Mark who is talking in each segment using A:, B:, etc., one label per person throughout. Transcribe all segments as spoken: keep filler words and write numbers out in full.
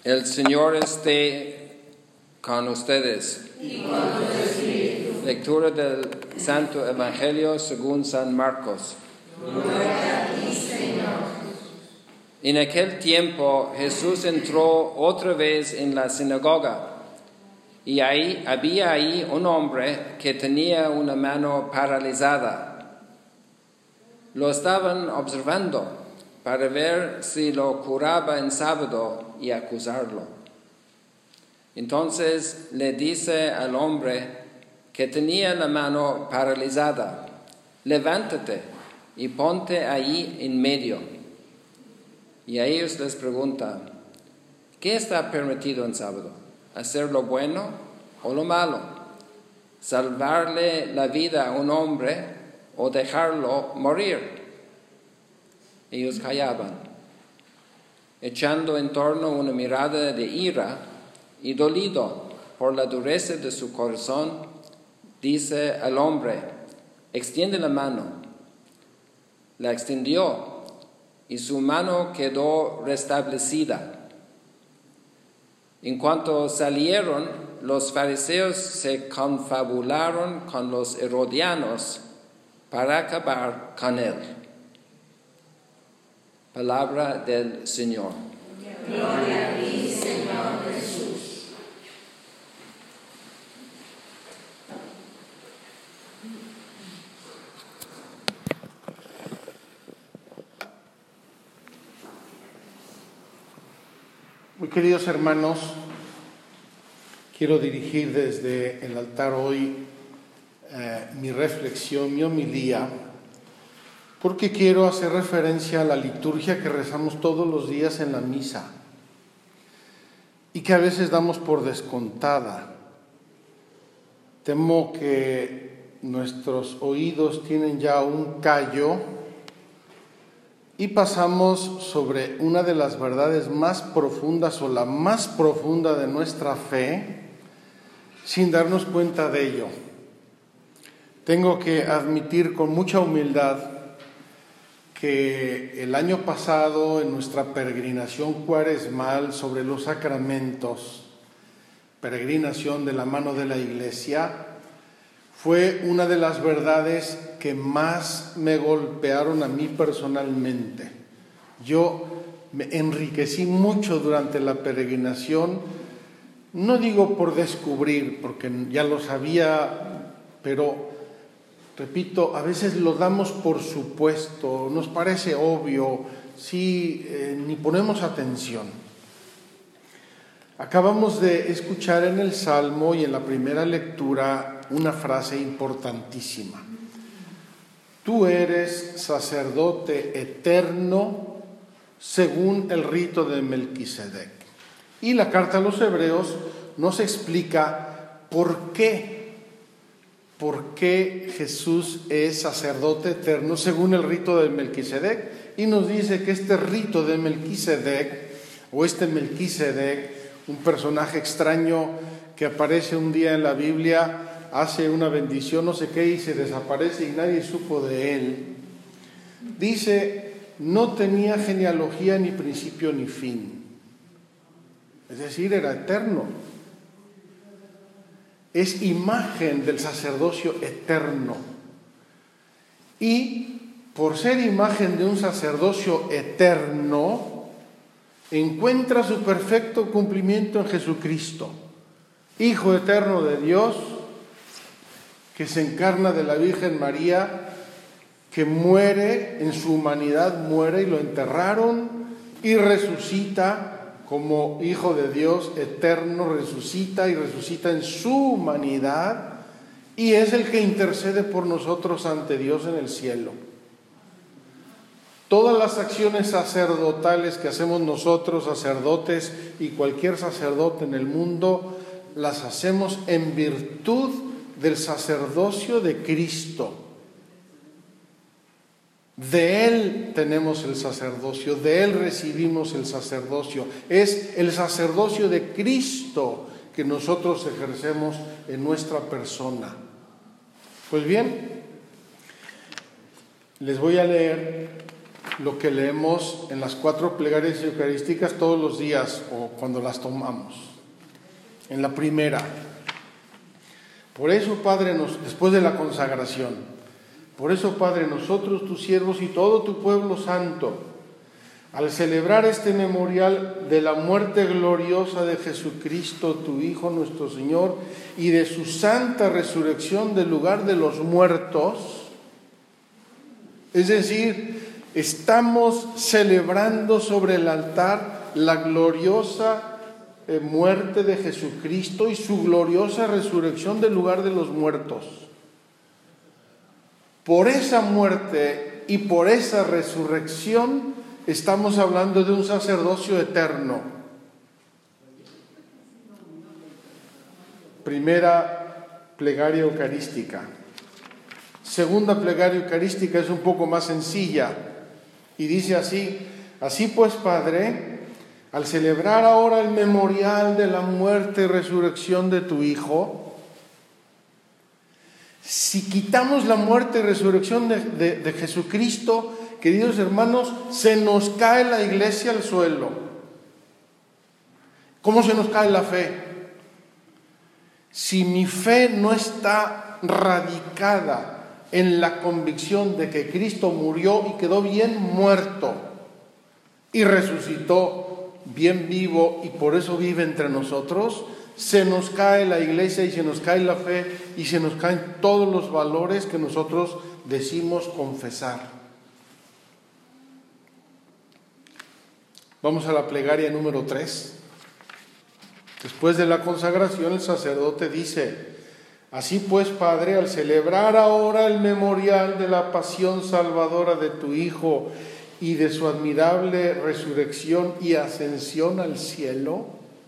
A: El Señor esté con ustedes.
B: Y con tu espíritu.
A: Lectura del Santo Evangelio según San Marcos.
B: Gloria a ti, Señor.
A: En aquel tiempo Jesús entró otra vez en la sinagoga, y ahí había ahí un hombre que tenía una mano paralizada. Lo estaban observando para ver si lo curaba en sábado y acusarlo. Entonces le dice al hombre que tenía la mano paralizada: levántate y ponte ahí en medio. Y a ellos les pregunta: ¿qué está permitido en sábado? ¿Hacer lo bueno o lo malo? ¿Salvarle la vida a un hombre o dejarlo morir? Ellos callaban, echando en torno una mirada de ira, y dolido por la dureza de su corazón, dice al hombre: extiende la mano. La extendió, y su mano quedó restablecida. En cuanto salieron, los fariseos se confabularon con los herodianos para acabar con él. Palabra del Señor.
B: Gloria a ti, Señor Jesús.
C: Muy queridos hermanos, quiero dirigir desde el altar hoy eh, mi reflexión, mi homilía, porque quiero hacer referencia a la liturgia que rezamos todos los días en la misa y que a veces damos por descontada. Temo que nuestros oídos tienen ya un callo y pasamos sobre una de las verdades más profundas o la más profunda de nuestra fe sin darnos cuenta de ello. Tengo que admitir con mucha humildad que el año pasado, en nuestra peregrinación cuaresmal sobre los sacramentos, peregrinación de la mano de la Iglesia, fue una de las verdades que más me golpearon a mí personalmente. Yo me enriquecí mucho durante la peregrinación, no digo por descubrir, porque ya lo sabía, pero repito, a veces lo damos por supuesto, nos parece obvio, sí, eh, ni ponemos atención. Acabamos de escuchar en el Salmo y en la primera lectura una frase importantísima. Tú eres sacerdote eterno según el rito de Melquisedec. Y la carta a los Hebreos nos explica por qué. ¿Por qué Jesús es sacerdote eterno según el rito de Melquisedec? Y nos dice que este rito de Melquisedec, o este Melquisedec, un personaje extraño que aparece un día en la Biblia, hace una bendición, no sé qué, y se desaparece y nadie supo de él. Dice, no tenía genealogía ni principio ni fin. Es decir, era eterno. Es imagen del sacerdocio eterno. Y por ser imagen de un sacerdocio eterno, encuentra su perfecto cumplimiento en Jesucristo, Hijo eterno de Dios, que se encarna de la Virgen María, que muere en su humanidad, muere y lo enterraron, y resucita como Hijo de Dios eterno, resucita y resucita en su humanidad, y es el que intercede por nosotros ante Dios en el cielo. Todas las acciones sacerdotales que hacemos nosotros, sacerdotes y cualquier sacerdote en el mundo, las hacemos en virtud del sacerdocio de Cristo. De Él tenemos el sacerdocio, de Él recibimos el sacerdocio. Es el sacerdocio de Cristo que nosotros ejercemos en nuestra persona. Pues bien, les voy a leer lo que leemos en las cuatro plegarias eucarísticas todos los días o cuando las tomamos. En la primera, por eso, Padre, nos, después de la consagración, por eso, Padre, nosotros, tus siervos y todo tu pueblo santo, al celebrar este memorial de la muerte gloriosa de Jesucristo, tu Hijo, nuestro Señor, y de su santa resurrección del lugar de los muertos, es decir, estamos celebrando sobre el altar la gloriosa eh, muerte de Jesucristo y su gloriosa resurrección del lugar de los muertos. Por esa muerte y por esa resurrección estamos hablando de un sacerdocio eterno. Primera plegaria eucarística. Segunda plegaria eucarística es un poco más sencilla y dice así: así pues, Padre, al celebrar ahora el memorial de la muerte y resurrección de tu Hijo, si quitamos la muerte y resurrección de, de, de Jesucristo, queridos hermanos, se nos cae la iglesia al suelo. ¿Cómo se nos cae la fe? Si mi fe no está radicada en la convicción de que Cristo murió y quedó bien muerto y resucitó bien vivo y por eso vive entre nosotros, se nos cae la iglesia y se nos cae la fe y se nos caen todos los valores que nosotros decimos confesar. Vamos a la plegaria número tres. Después de la consagración, el sacerdote dice: así pues, Padre, al celebrar ahora el memorial de la pasión salvadora de tu Hijo y de su admirable resurrección y ascensión al cielo,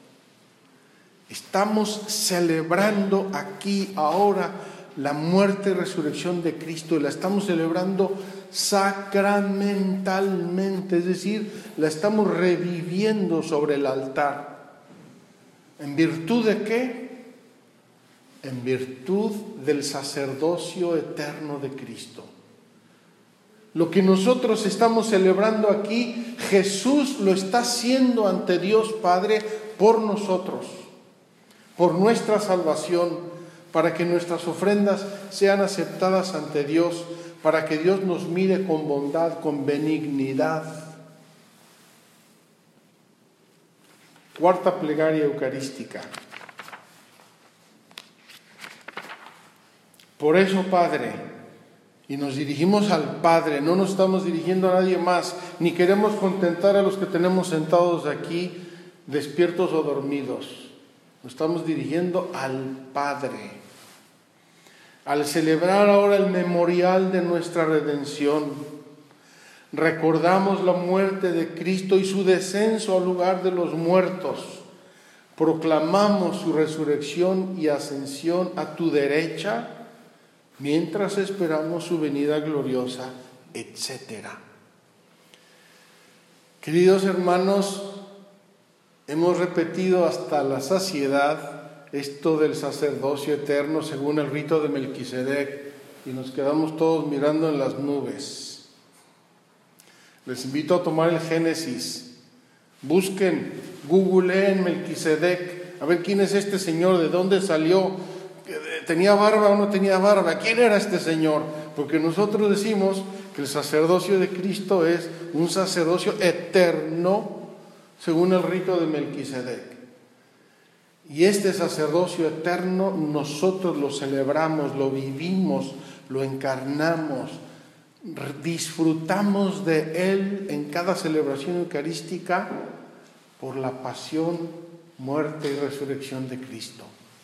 C: estamos celebrando aquí ahora la muerte y resurrección de Cristo, y la estamos celebrando sacramentalmente, es decir, la estamos reviviendo sobre el altar. ¿En virtud de qué? En virtud del sacerdocio eterno de Cristo. Lo que nosotros estamos celebrando aquí, Jesús lo está haciendo ante Dios Padre por nosotros, por nuestra salvación, para que nuestras ofrendas sean aceptadas ante Dios, para que Dios nos mire con bondad, con benignidad. Cuarta plegaria eucarística. Por eso, Padre, y nos dirigimos al Padre, no nos estamos dirigiendo a nadie más, ni queremos contentar a los que tenemos sentados aquí, despiertos o dormidos. Nos estamos dirigiendo al Padre. Al celebrar ahora el memorial de nuestra redención, recordamos la muerte de Cristo y su descenso al lugar de los muertos. Proclamamos su resurrección y ascensión a tu derecha, mientras esperamos su venida gloriosa, etcétera. Queridos hermanos, hemos repetido hasta la saciedad esto del sacerdocio eterno según el rito de Melquisedec, y nos quedamos todos mirando en las nubes. Les invito a tomar el Génesis, busquen, googleen Melquisedec, a ver quién es este señor, de dónde salió, tenía barba o no tenía barba, quién era este señor, porque nosotros decimos que el sacerdocio de Cristo es un sacerdocio eterno según el rito de Melquisedec. Y este sacerdocio eterno nosotros lo celebramos, lo vivimos, lo encarnamos, disfrutamos de él en cada celebración eucarística por la pasión, muerte y resurrección de Cristo.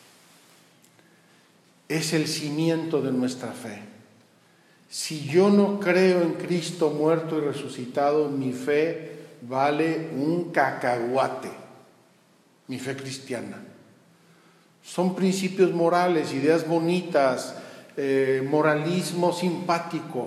C: Es el cimiento de nuestra fe. Si yo no creo en Cristo muerto y resucitado, mi fe vale un cacahuate, mi fe cristiana. Son principios morales, ideas bonitas, eh, moralismo simpático.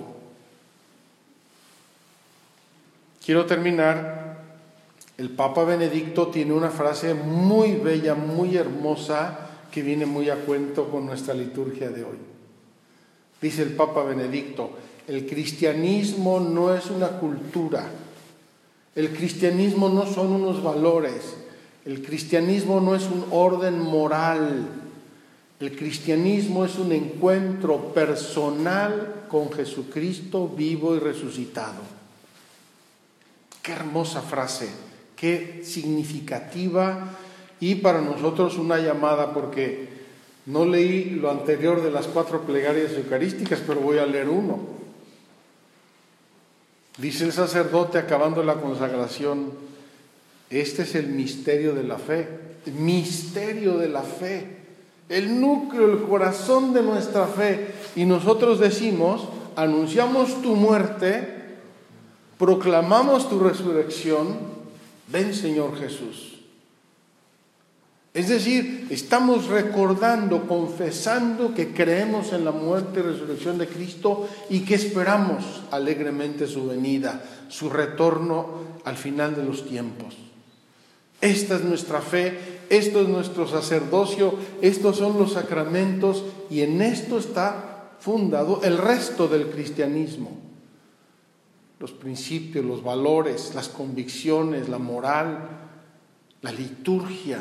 C: Quiero terminar. El Papa Benedicto tiene una frase muy bella, muy hermosa, que viene muy a cuento con nuestra liturgia de hoy. Dice el Papa Benedicto: El cristianismo no es una cultura. El cristianismo no son unos valores. El cristianismo no es un orden moral. El cristianismo es un encuentro personal con Jesucristo vivo y resucitado. Qué hermosa frase, qué significativa y para nosotros una llamada, porque no leí lo anterior de las cuatro plegarias eucarísticas, pero voy a leer uno. Dice el sacerdote acabando la consagración: este es el misterio de la fe, el misterio de la fe, el núcleo, el corazón de nuestra fe. Y nosotros decimos, anunciamos tu muerte, proclamamos tu resurrección, ven Señor Jesús. Es decir, estamos recordando, confesando que creemos en la muerte y resurrección de Cristo y que esperamos alegremente su venida, su retorno al final de los tiempos. Esta es nuestra fe, esto es nuestro sacerdocio, estos son los sacramentos y en esto está fundado el resto del cristianismo. Los principios, los valores, las convicciones, la moral, la liturgia,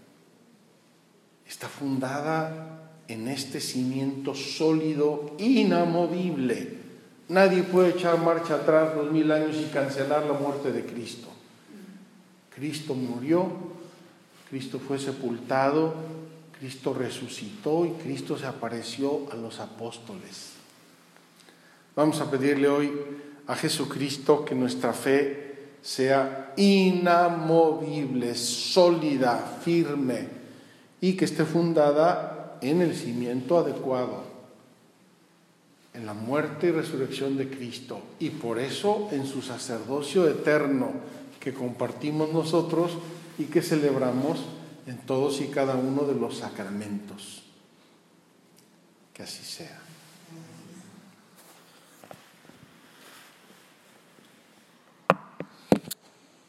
C: está fundada en este cimiento sólido, inamovible. Nadie puede echar marcha atrás dos mil años y cancelar la muerte de Cristo. Cristo murió, Cristo fue sepultado, Cristo resucitó y Cristo se apareció a los apóstoles. Vamos a pedirle hoy a Jesucristo que nuestra fe sea inamovible, sólida, firme, y que esté fundada en el cimiento adecuado, en la muerte y resurrección de Cristo, y por eso en su sacerdocio eterno que compartimos nosotros y que celebramos en todos y cada uno de los sacramentos. Que así sea.